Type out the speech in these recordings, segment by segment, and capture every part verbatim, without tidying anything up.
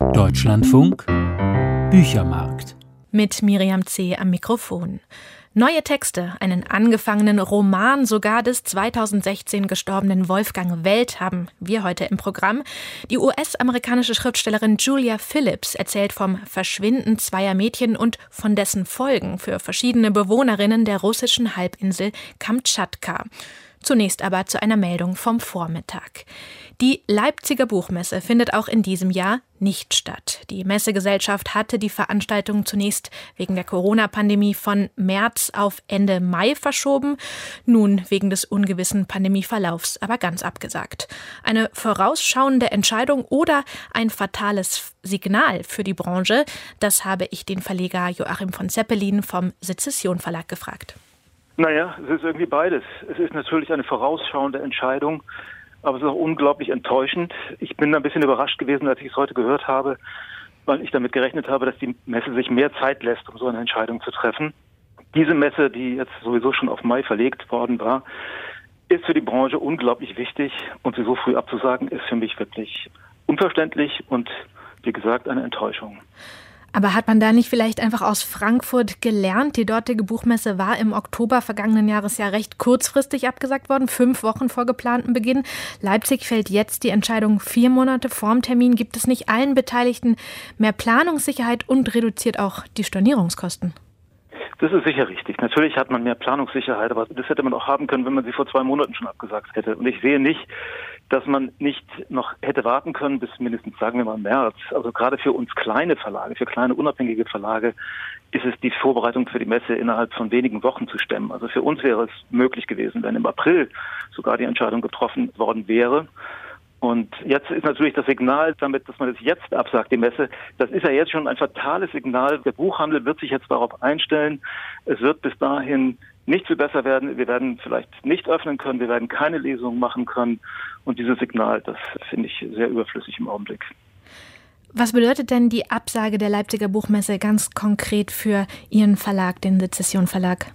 Deutschlandfunk Büchermarkt. Mit Miriam C. am Mikrofon. Neue Texte, einen angefangenen Roman sogar des zweitausendsechzehn gestorbenen Wolfgang Welt haben wir heute im Programm. Die U S-amerikanische Schriftstellerin Julia Phillips erzählt vom Verschwinden zweier Mädchen und von dessen Folgen für verschiedene Bewohnerinnen der russischen Halbinsel Kamtschatka. Zunächst aber zu einer Meldung vom Vormittag. Die Leipziger Buchmesse findet auch in diesem Jahr nicht statt. Die Messegesellschaft hatte die Veranstaltung zunächst wegen der Corona-Pandemie von März auf Ende Mai verschoben, nun wegen des ungewissen Pandemieverlaufs aber ganz abgesagt. Eine vorausschauende Entscheidung oder ein fatales Signal für die Branche, das habe ich den Verleger Joachim von Zeppelin vom Sezession Verlag gefragt. Naja, es ist irgendwie beides. Es ist natürlich eine vorausschauende Entscheidung, aber es ist auch unglaublich enttäuschend. Ich bin ein bisschen überrascht gewesen, als ich es heute gehört habe, weil ich damit gerechnet habe, dass die Messe sich mehr Zeit lässt, um so eine Entscheidung zu treffen. Diese Messe, die jetzt sowieso schon auf Mai verlegt worden war, ist für die Branche unglaublich wichtig und sie so früh abzusagen, ist für mich wirklich unverständlich und, wie gesagt, eine Enttäuschung. Aber hat man da nicht vielleicht einfach aus Frankfurt gelernt? Die dortige Buchmesse war im Oktober vergangenen Jahres ja recht kurzfristig abgesagt worden, fünf Wochen vor geplantem Beginn. Leipzig fällt jetzt die Entscheidung vier Monate vorm Termin. Gibt es nicht allen Beteiligten mehr Planungssicherheit und reduziert auch die Stornierungskosten? Das ist sicher richtig. Natürlich hat man mehr Planungssicherheit, aber das hätte man auch haben können, wenn man sie vor zwei Monaten schon abgesagt hätte. Und ich sehe nicht, dass man nicht noch hätte warten können bis mindestens, sagen wir mal, März. Also gerade für uns kleine Verlage, für kleine unabhängige Verlage ist es die Vorbereitung für die Messe innerhalb von wenigen Wochen zu stemmen. Also für uns wäre es möglich gewesen, wenn im April sogar die Entscheidung getroffen worden wäre. Und jetzt ist natürlich das Signal damit, dass man es jetzt absagt, die Messe, das ist ja jetzt schon ein fatales Signal. Der Buchhandel wird sich jetzt darauf einstellen. Es wird bis dahin nicht viel besser werden. Wir werden vielleicht nicht öffnen können. Wir werden keine Lesungen machen können. Und dieses Signal, das finde ich sehr überflüssig im Augenblick. Was bedeutet denn die Absage der Leipziger Buchmesse ganz konkret für Ihren Verlag, den Sezession Verlag?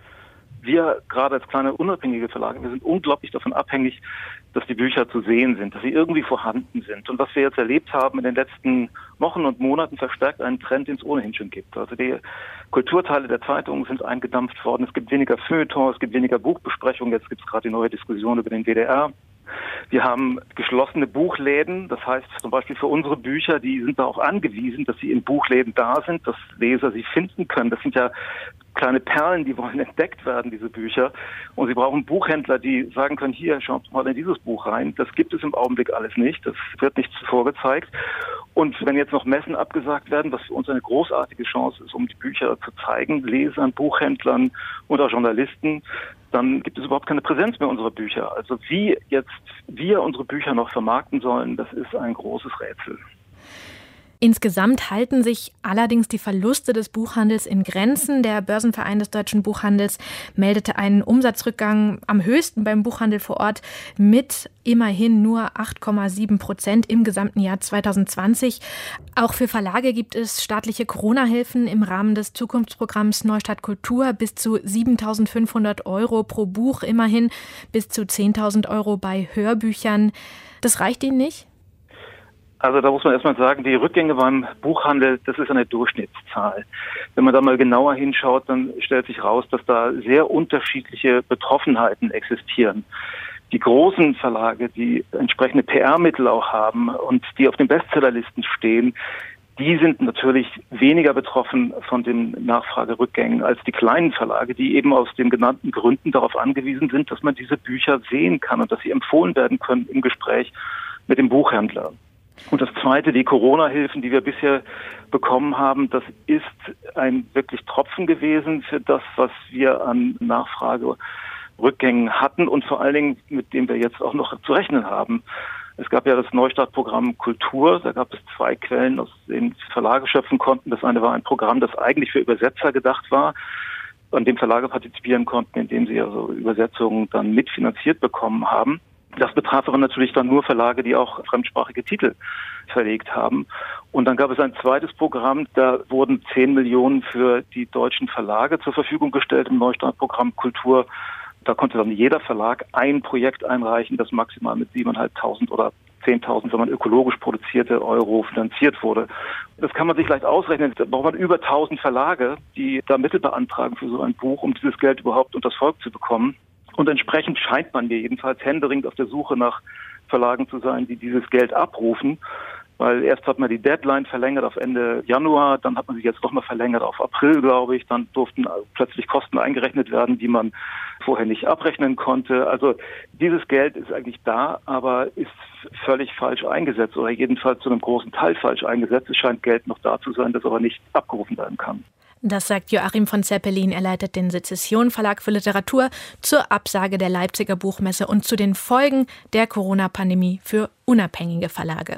Wir, gerade als kleine unabhängige Verlage, wir sind unglaublich davon abhängig, dass die Bücher zu sehen sind, dass sie irgendwie vorhanden sind. Und was wir jetzt erlebt haben in den letzten Wochen und Monaten, verstärkt einen Trend, den es ohnehin schon gibt. Also die Kulturteile der Zeitungen sind eingedampft worden. Es gibt weniger Feuilleton, es gibt weniger Buchbesprechungen. Jetzt gibt es gerade die neue Diskussion über den W D R. Wir haben geschlossene Buchläden. Das heißt zum Beispiel für unsere Bücher, die sind darauf angewiesen, dass sie in Buchläden da sind, dass Leser sie finden können. Das sind ja kleine Perlen, die wollen entdeckt werden, diese Bücher. Und sie brauchen Buchhändler, die sagen können, hier, schaut mal in dieses Buch rein. Das gibt es im Augenblick alles nicht. Das wird nicht vorgezeigt. Und wenn jetzt noch Messen abgesagt werden, was für uns eine großartige Chance ist, um die Bücher zu zeigen, Lesern, Buchhändlern und auch Journalisten, dann gibt es überhaupt keine Präsenz mehr unserer Bücher. Also wie jetzt wir unsere Bücher noch vermarkten sollen, das ist ein großes Rätsel. Insgesamt halten sich allerdings die Verluste des Buchhandels in Grenzen. Der Börsenverein des deutschen Buchhandels meldete einen Umsatzrückgang am höchsten beim Buchhandel vor Ort mit immerhin nur acht Komma sieben Prozent im gesamten Jahr zweitausendzwanzig. Auch für Verlage gibt es staatliche Corona-Hilfen im Rahmen des Zukunftsprogramms Neustadt Kultur bis zu siebentausendfünfhundert Euro pro Buch, immerhin bis zu zehntausend Euro bei Hörbüchern. Das reicht Ihnen nicht? Also da muss man erstmal sagen, die Rückgänge beim Buchhandel, das ist eine Durchschnittszahl. Wenn man da mal genauer hinschaut, dann stellt sich raus, dass da sehr unterschiedliche Betroffenheiten existieren. Die großen Verlage, die entsprechende P R-Mittel auch haben und die auf den Bestsellerlisten stehen, die sind natürlich weniger betroffen von den Nachfragerückgängen als die kleinen Verlage, die eben aus den genannten Gründen darauf angewiesen sind, dass man diese Bücher sehen kann und dass sie empfohlen werden können im Gespräch mit dem Buchhändler. Und das Zweite, die Corona-Hilfen, die wir bisher bekommen haben, das ist ein wirklich Tropfen gewesen für das, was wir an Nachfragerückgängen hatten und vor allen Dingen, mit dem wir jetzt auch noch zu rechnen haben. Es gab ja das Neustartprogramm Kultur, da gab es zwei Quellen, aus denen Verlage schöpfen konnten. Das eine war ein Programm, das eigentlich für Übersetzer gedacht war, an dem Verlage partizipieren konnten, indem sie also Übersetzungen dann mitfinanziert bekommen haben. Das betraf aber natürlich dann nur Verlage, die auch fremdsprachige Titel verlegt haben. Und dann gab es ein zweites Programm, da wurden zehn Millionen für die deutschen Verlage zur Verfügung gestellt im Neustartprogramm Kultur. Da konnte dann jeder Verlag ein Projekt einreichen, das maximal mit siebentausendfünfhundert oder zehntausend, wenn man ökologisch produzierte Euro finanziert wurde. Das kann man sich leicht ausrechnen. Da braucht man über tausend Verlage, die da Mittel beantragen für so ein Buch, um dieses Geld überhaupt unters Volk zu bekommen. Und entsprechend scheint man mir jedenfalls händeringend auf der Suche nach Verlagen zu sein, die dieses Geld abrufen. Weil erst hat man die Deadline verlängert auf Ende Januar, dann hat man sich jetzt nochmal verlängert auf April, glaube ich. Dann durften plötzlich Kosten eingerechnet werden, die man vorher nicht abrechnen konnte. Also dieses Geld ist eigentlich da, aber ist völlig falsch eingesetzt oder jedenfalls zu einem großen Teil falsch eingesetzt. Es scheint Geld noch da zu sein, das aber nicht abgerufen werden kann. Das sagt Joachim von Zeppelin. Er leitet den Sezession Verlag für Literatur zur Absage der Leipziger Buchmesse und zu den Folgen der Corona-Pandemie für unabhängige Verlage.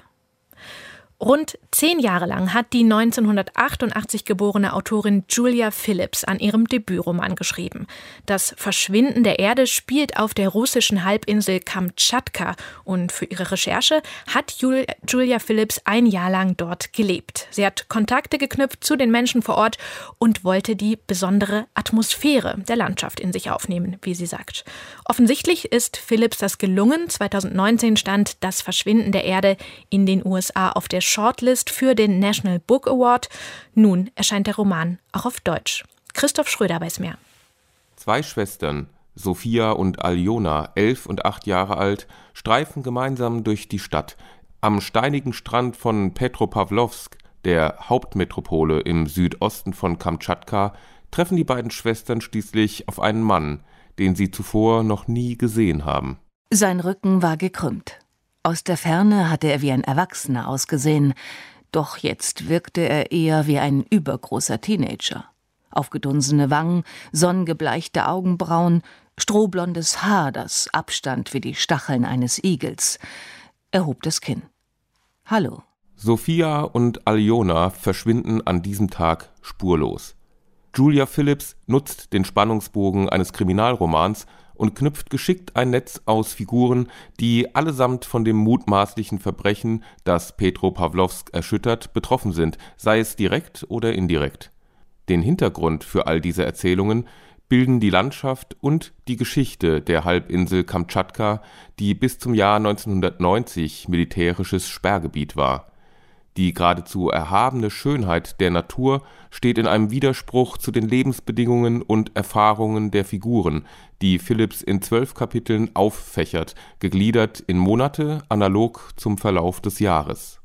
Rund zehn Jahre lang hat die neunzehnhundertachtundachtzig geborene Autorin Julia Phillips an ihrem Debütroman geschrieben. Das Verschwinden der Erde spielt auf der russischen Halbinsel Kamtschatka und für ihre Recherche hat Julia Phillips ein Jahr lang dort gelebt. Sie hat Kontakte geknüpft zu den Menschen vor Ort und wollte die besondere Atmosphäre der Landschaft in sich aufnehmen, wie sie sagt. Offensichtlich ist Phillips das gelungen. zweitausendneunzehn stand Das Verschwinden der Erde in den U S A auf der Shortlist für den National Book Award. Nun erscheint der Roman auch auf Deutsch. Christoph Schröder weiß mehr. Zwei Schwestern, Sophia und Aljona, elf und acht Jahre alt, streifen gemeinsam durch die Stadt. Am steinigen Strand von Petropawlowsk, der Hauptmetropole im Südosten von Kamtschatka, treffen die beiden Schwestern schließlich auf einen Mann, den sie zuvor noch nie gesehen haben. Sein Rücken war gekrümmt. Aus der Ferne hatte er wie ein Erwachsener ausgesehen, doch jetzt wirkte er eher wie ein übergroßer Teenager. Aufgedunsene Wangen, sonnengebleichte Augenbrauen, strohblondes Haar, das abstand wie die Stacheln eines Igels. Er hob das Kinn. »Hallo.« Sophia und Aljona verschwinden an diesem Tag spurlos. Julia Phillips nutzt den Spannungsbogen eines Kriminalromans und knüpft geschickt ein Netz aus Figuren, die allesamt von dem mutmaßlichen Verbrechen, das Petropawlowsk erschüttert, betroffen sind, sei es direkt oder indirekt. Den Hintergrund für all diese Erzählungen bilden die Landschaft und die Geschichte der Halbinsel Kamtschatka, die bis zum Jahr neunzehnhundertneunzig militärisches Sperrgebiet war. Die geradezu erhabene Schönheit der Natur steht in einem Widerspruch zu den Lebensbedingungen und Erfahrungen der Figuren, die Phillips in zwölf Kapiteln auffächert, gegliedert in Monate analog zum Verlauf des Jahres.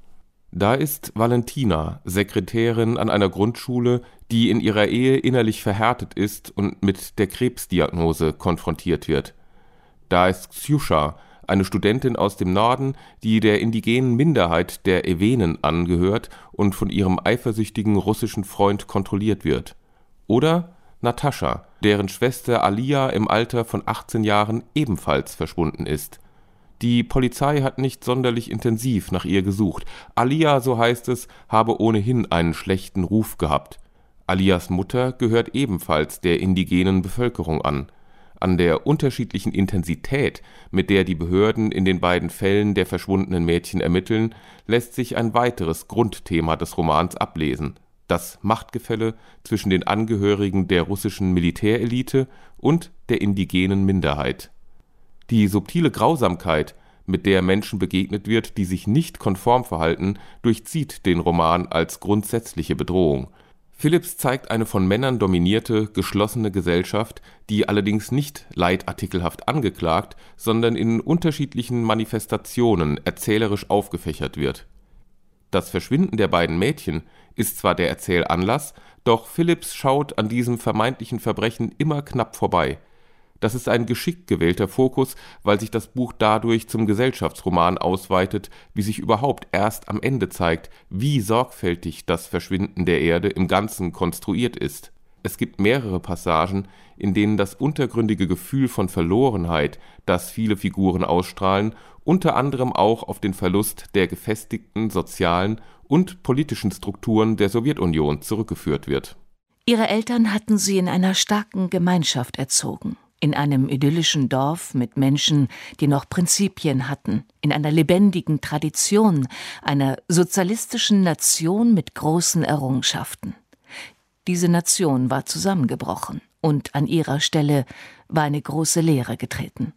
Da ist Valentina, Sekretärin an einer Grundschule, die in ihrer Ehe innerlich verhärtet ist und mit der Krebsdiagnose konfrontiert wird. Da ist Ksjuscha, eine Studentin aus dem Norden, die der indigenen Minderheit der Ewenen angehört und von ihrem eifersüchtigen russischen Freund kontrolliert wird. Oder Natascha, deren Schwester Alia im Alter von achtzehn Jahren ebenfalls verschwunden ist. Die Polizei hat nicht sonderlich intensiv nach ihr gesucht. Alia, so heißt es, habe ohnehin einen schlechten Ruf gehabt. Alias Mutter gehört ebenfalls der indigenen Bevölkerung an. An der unterschiedlichen Intensität, mit der die Behörden in den beiden Fällen der verschwundenen Mädchen ermitteln, lässt sich ein weiteres Grundthema des Romans ablesen: das Machtgefälle zwischen den Angehörigen der russischen Militärelite und der indigenen Minderheit. Die subtile Grausamkeit, mit der Menschen begegnet wird, die sich nicht konform verhalten, durchzieht den Roman als grundsätzliche Bedrohung. Phillips zeigt eine von Männern dominierte, geschlossene Gesellschaft, die allerdings nicht leitartikelhaft angeklagt, sondern in unterschiedlichen Manifestationen erzählerisch aufgefächert wird. Das Verschwinden der beiden Mädchen ist zwar der Erzählanlass, doch Phillips schaut an diesem vermeintlichen Verbrechen immer knapp vorbei. Das ist ein geschickt gewählter Fokus, weil sich das Buch dadurch zum Gesellschaftsroman ausweitet, wie sich überhaupt erst am Ende zeigt, wie sorgfältig das Verschwinden der Erde im Ganzen konstruiert ist. Es gibt mehrere Passagen, in denen das untergründige Gefühl von Verlorenheit, das viele Figuren ausstrahlen, unter anderem auch auf den Verlust der gefestigten sozialen und politischen Strukturen der Sowjetunion zurückgeführt wird. Ihre Eltern hatten sie in einer starken Gemeinschaft erzogen. In einem idyllischen Dorf mit Menschen, die noch Prinzipien hatten, in einer lebendigen Tradition, einer sozialistischen Nation mit großen Errungenschaften. Diese Nation war zusammengebrochen und an ihrer Stelle war eine große Leere getreten.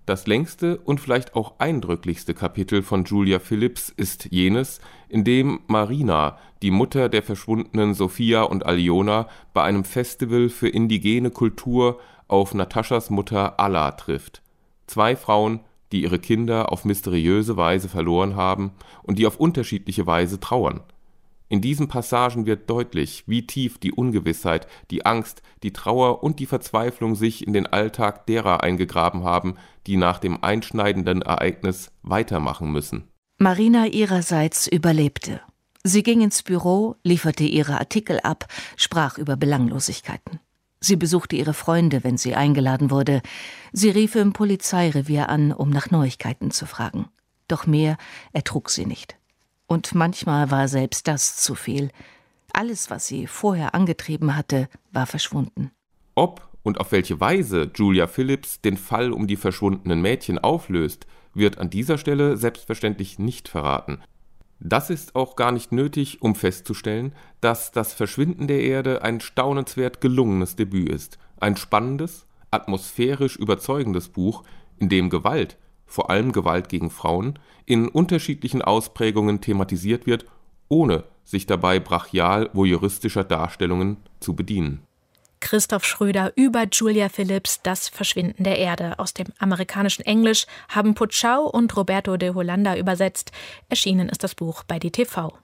Das längste und vielleicht auch eindrücklichste Kapitel von Julia Phillips ist jenes, in dem Marina, die Mutter der verschwundenen Sophia und Aljona, bei einem Festival für indigene Kultur auf Nataschas Mutter Alla trifft. Zwei Frauen, die ihre Kinder auf mysteriöse Weise verloren haben und die auf unterschiedliche Weise trauern. In diesen Passagen wird deutlich, wie tief die Ungewissheit, die Angst, die Trauer und die Verzweiflung sich in den Alltag derer eingegraben haben, die nach dem einschneidenden Ereignis weitermachen müssen. Marina ihrerseits überlebte. Sie ging ins Büro, lieferte ihre Artikel ab, sprach über Belanglosigkeiten. Sie besuchte ihre Freunde, wenn sie eingeladen wurde. Sie rief im Polizeirevier an, um nach Neuigkeiten zu fragen. Doch mehr ertrug sie nicht. Und manchmal war selbst das zu viel. Alles, was sie vorher angetrieben hatte, war verschwunden. Ob und auf welche Weise Julia Phillips den Fall um die verschwundenen Mädchen auflöst, wird an dieser Stelle selbstverständlich nicht verraten. Das ist auch gar nicht nötig, um festzustellen, dass Das Verschwinden der Erde ein staunenswert gelungenes Debüt ist. Ein spannendes, atmosphärisch überzeugendes Buch, in dem Gewalt, vor allem Gewalt gegen Frauen, in unterschiedlichen Ausprägungen thematisiert wird, ohne sich dabei brachial voyeuristischer Darstellungen zu bedienen. Christoph Schröder über Julia Phillips, Das Verschwinden der Erde. Aus dem amerikanischen Englisch haben Putschau und Roberto de Hollanda übersetzt. Erschienen ist das Buch bei D T V.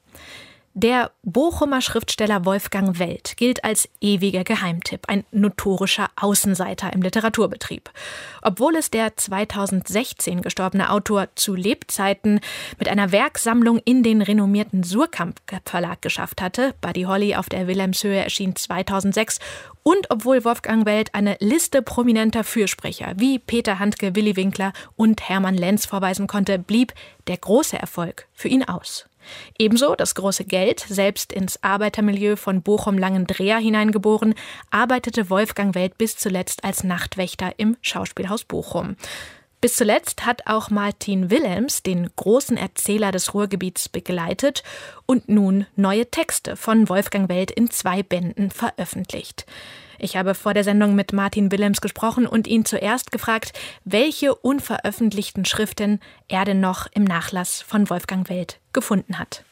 Der Bochumer Schriftsteller Wolfgang Welt gilt als ewiger Geheimtipp, ein notorischer Außenseiter im Literaturbetrieb. Obwohl es der zweitausendsechzehn gestorbene Autor zu Lebzeiten mit einer Werksammlung in den renommierten Suhrkamp Verlag geschafft hatte, Buddy Holly auf der Wilhelmshöhe erschien zweitausendsechs, und obwohl Wolfgang Welt eine Liste prominenter Fürsprecher wie Peter Handke, Willi Winkler und Hermann Lenz vorweisen konnte, blieb der große Erfolg für ihn aus. Ebenso das große Geld, selbst ins Arbeitermilieu von Bochum-Langendreer hineingeboren, arbeitete Wolfgang Welt bis zuletzt als Nachtwächter im Schauspielhaus Bochum. Bis zuletzt hat auch Martin Wilhelms den großen Erzähler des Ruhrgebiets begleitet und nun neue Texte von Wolfgang Welt in zwei Bänden veröffentlicht. Ich habe vor der Sendung mit Martin Wilhelms gesprochen und ihn zuerst gefragt, welche unveröffentlichten Schriften er denn noch im Nachlass von Wolfgang Welt gefunden hat.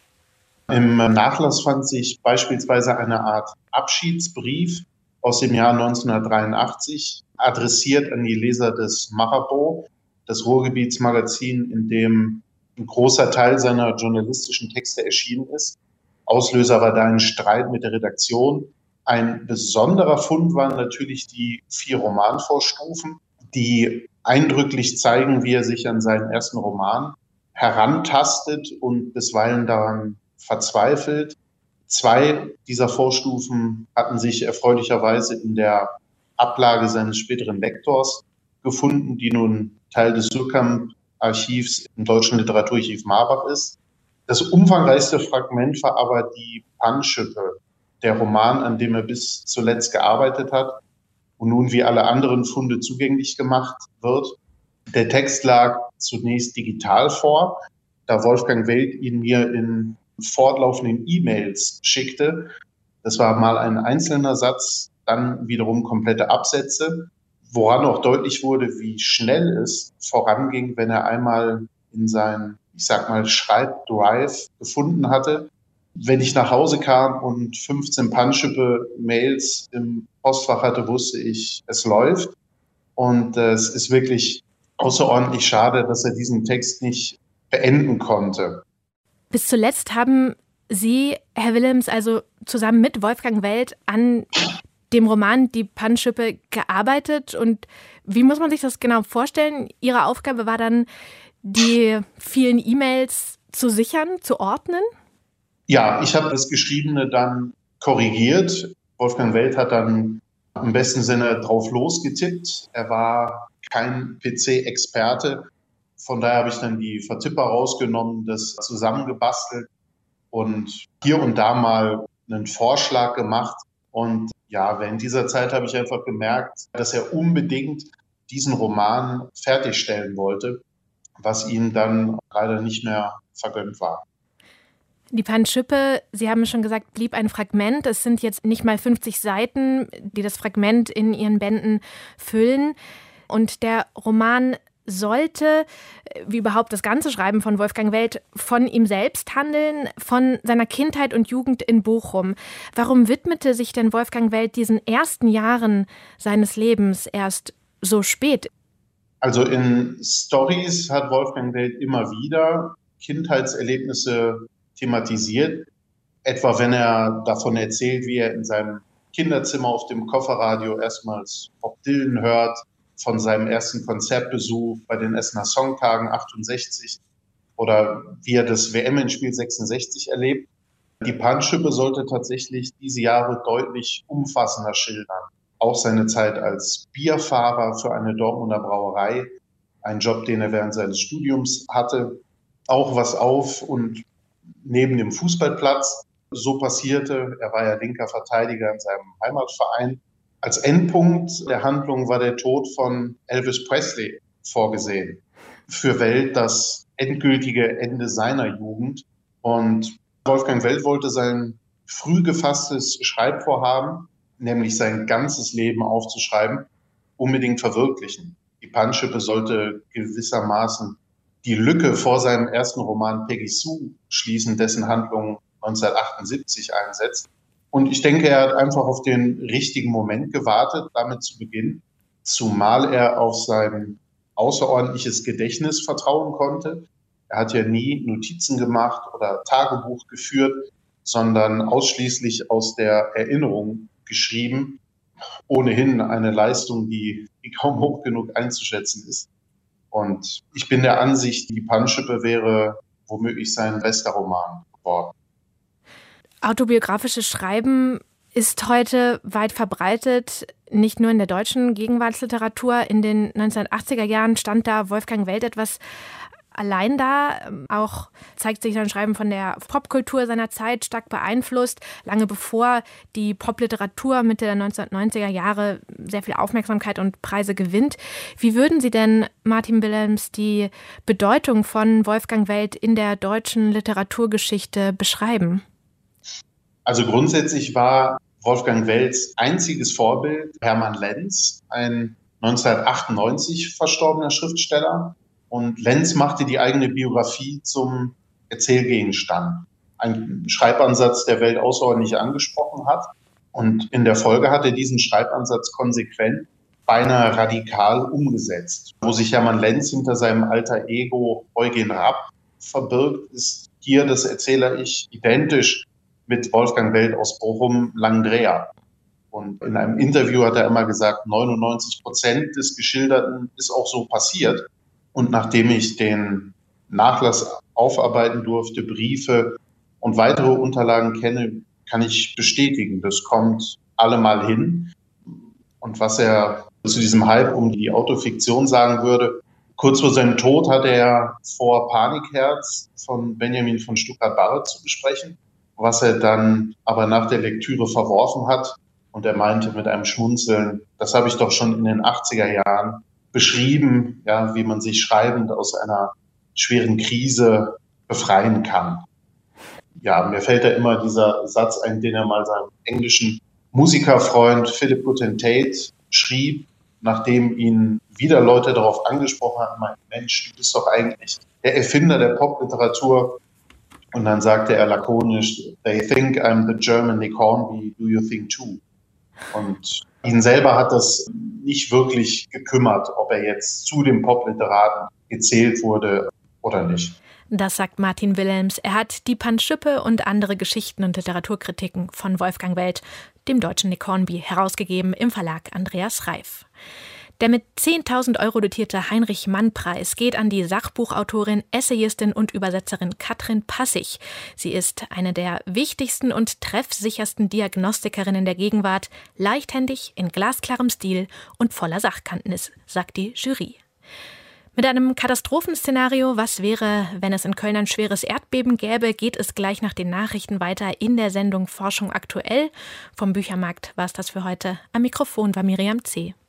Im Nachlass fand sich beispielsweise eine Art Abschiedsbrief aus dem Jahr neunzehnhundertdreiundachtzig, adressiert an die Leser des Marabout, des Ruhrgebietsmagazin, in dem ein großer Teil seiner journalistischen Texte erschienen ist. Auslöser war da ein Streit mit der Redaktion. Ein besonderer Fund waren natürlich die vier Romanvorstufen, die eindrücklich zeigen, wie er sich an seinen ersten Roman herantastet und bisweilen daran verzweifelt. Zwei dieser Vorstufen hatten sich erfreulicherweise in der Ablage seines späteren Lektors gefunden, die nun Teil des Suhrkamp-Archivs im Deutschen Literaturarchiv Marbach ist. Das umfangreichste Fragment war aber die Panschüppe, der Roman, an dem er bis zuletzt gearbeitet hat und nun wie alle anderen Funde zugänglich gemacht wird. Der Text lag zunächst digital vor, da Wolfgang Welt ihn mir in fortlaufenden E-Mails schickte. Das war mal ein einzelner Satz, dann wiederum komplette Absätze, woran auch deutlich wurde, wie schnell es voranging, wenn er einmal in sein, ich sag mal, Schreibdrive gefunden hatte. Wenn ich nach Hause kam und fünfzehn Panschüppe-Mails im Postfach hatte, wusste ich, es läuft. Und äh, es ist wirklich außerordentlich schade, dass er diesen Text nicht beenden konnte. Bis zuletzt haben Sie, Herr Wilhelms, also zusammen mit Wolfgang Welt an dem Roman Die Panschüppe gearbeitet. Und wie muss man sich das genau vorstellen? Ihre Aufgabe war dann, die vielen E-Mails zu sichern, zu ordnen? Ja, ich habe das Geschriebene dann korrigiert. Wolfgang Welt hat dann im besten Sinne drauf losgetippt. Er war kein P C-Experte. Von daher habe ich dann die Vertipper rausgenommen, das zusammengebastelt und hier und da mal einen Vorschlag gemacht. Und ja, während dieser Zeit habe ich einfach gemerkt, dass er unbedingt diesen Roman fertigstellen wollte, was ihm dann leider nicht mehr vergönnt war. Die Panschüppe, Sie haben schon gesagt, blieb ein Fragment. Es sind jetzt nicht mal fünfzig Seiten, die das Fragment in Ihren Bänden füllen. Und der Roman sollte, wie überhaupt das ganze Schreiben von Wolfgang Welt, von ihm selbst handeln, von seiner Kindheit und Jugend in Bochum. Warum widmete sich denn Wolfgang Welt diesen ersten Jahren seines Lebens erst so spät? Also in Stories hat Wolfgang Welt immer wieder Kindheitserlebnisse thematisiert. Etwa wenn er davon erzählt, wie er in seinem Kinderzimmer auf dem Kofferradio erstmals Bob Dylan hört, von seinem ersten Konzertbesuch bei den Essener Songtagen achtundsechzig oder wie er das W M-Endspiel sechsundsechzig erlebt. Die Panschippe sollte tatsächlich diese Jahre deutlich umfassender schildern. Auch seine Zeit als Bierfahrer für eine Dortmunder Brauerei, ein Job, den er während seines Studiums hatte, auch was auf und neben dem Fußballplatz so passierte. Er war ja linker Verteidiger in seinem Heimatverein. Als Endpunkt der Handlung war der Tod von Elvis Presley vorgesehen. Für Welt das endgültige Ende seiner Jugend. Und Wolfgang Welt wollte sein früh gefasstes Schreibvorhaben, nämlich sein ganzes Leben aufzuschreiben, unbedingt verwirklichen. Die Panschippe sollte gewissermaßen die Lücke vor seinem ersten Roman Peggy Sue schließen, dessen Handlung neunzehnhundertachtundsiebzig einsetzt. Und ich denke, er hat einfach auf den richtigen Moment gewartet, damit zu beginnen, zumal er auf sein außerordentliches Gedächtnis vertrauen konnte. Er hat ja nie Notizen gemacht oder Tagebuch geführt, sondern ausschließlich aus der Erinnerung geschrieben. Ohnehin eine Leistung, die, die kaum hoch genug einzuschätzen ist. Und ich bin der Ansicht, die Panschippe wäre womöglich sein bester Roman geworden. Autobiografisches Schreiben ist heute weit verbreitet, nicht nur in der deutschen Gegenwartsliteratur. In den neunzehnhundertachtziger Jahren stand da Wolfgang Welt etwas allein da. Auch zeigt sich sein Schreiben von der Popkultur seiner Zeit stark beeinflusst. Lange bevor die Popliteratur Mitte der neunzehnhundertneunziger Jahre sehr viel Aufmerksamkeit und Preise gewinnt. Wie würden Sie denn, Martin Wilhelms, die Bedeutung von Wolfgang Welt in der deutschen Literaturgeschichte beschreiben? Also grundsätzlich war Wolfgang Welts einziges Vorbild Hermann Lenz, ein neunzehnhundertachtundneunzig verstorbener Schriftsteller. Und Lenz machte die eigene Biografie zum Erzählgegenstand. Ein Schreibansatz, der Welt außerordentlich angesprochen hat. Und in der Folge hat er diesen Schreibansatz konsequent, beinahe radikal umgesetzt. Wo sich Hermann Lenz hinter seinem alter Ego Eugen Rapp verbirgt, ist hier das Erzähler-Ich identisch mit Wolfgang Welt aus Bochum, Langdrea. Und in einem Interview hat er immer gesagt, neunundneunzig Prozent des Geschilderten ist auch so passiert. Und nachdem ich den Nachlass aufarbeiten durfte, Briefe und weitere Unterlagen kenne, kann ich bestätigen, das kommt allemal hin. Und was er zu diesem Hype um die Autofiktion sagen würde, kurz vor seinem Tod hatte er vor, Panikherz von Benjamin von Stuckrad-Barre zu besprechen, was er dann aber nach der Lektüre verworfen hat. Und er meinte mit einem Schmunzeln, das habe ich doch schon in den achtziger Jahren beschrieben, ja, wie man sich schreibend aus einer schweren Krise befreien kann. Ja, mir fällt da immer dieser Satz ein, den er mal seinem englischen Musikerfreund Philip Goodham Tate schrieb, nachdem ihn wieder Leute darauf angesprochen hatten, mein Mensch, du bist doch eigentlich der Erfinder der Popliteratur. Und dann sagte er lakonisch, they think I'm the German Nick Hornby, do you think too? Und ihn selber hat das nicht wirklich gekümmert, ob er jetzt zu dem Popliteraten gezählt wurde oder nicht. Das sagt Martin Wilhelms. Er hat die Panschippe und andere Geschichten und Literaturkritiken von Wolfgang Welt, dem deutschen Nick Hornby, herausgegeben im Verlag Andreas Reif. Der mit zehntausend Euro dotierte Heinrich-Mann-Preis geht an die Sachbuchautorin, Essayistin und Übersetzerin Katrin Passig. Sie ist eine der wichtigsten und treffsichersten Diagnostikerinnen der Gegenwart, leichthändig, in glasklarem Stil und voller Sachkenntnis, sagt die Jury. Mit einem Katastrophenszenario, was wäre, wenn es in Köln ein schweres Erdbeben gäbe, geht es gleich nach den Nachrichten weiter in der Sendung Forschung aktuell. Vom Büchermarkt war es das für heute. Am Mikrofon war Miriam C.